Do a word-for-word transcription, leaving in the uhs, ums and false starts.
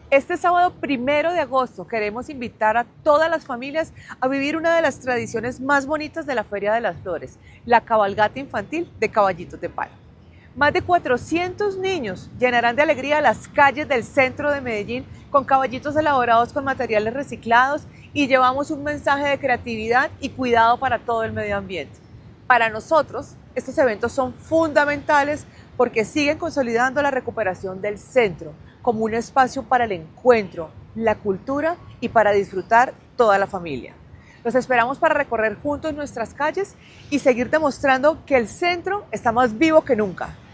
Este sábado primero de agosto queremos invitar a todas las familias a vivir una de las tradiciones más bonitas de la Feria de las Flores, la cabalgata infantil de caballitos de palo. Más de cuatrocientos niños llenarán de alegría las calles del centro de Medellín con caballitos elaborados con materiales reciclados y llevamos un mensaje de creatividad y cuidado para todo el medio ambiente. Para nosotros, estos eventos son fundamentales porque siguen consolidando la recuperación del centro como un espacio para el encuentro, la cultura y para disfrutar toda la familia. Los esperamos para recorrer juntos nuestras calles y seguir demostrando que el centro está más vivo que nunca.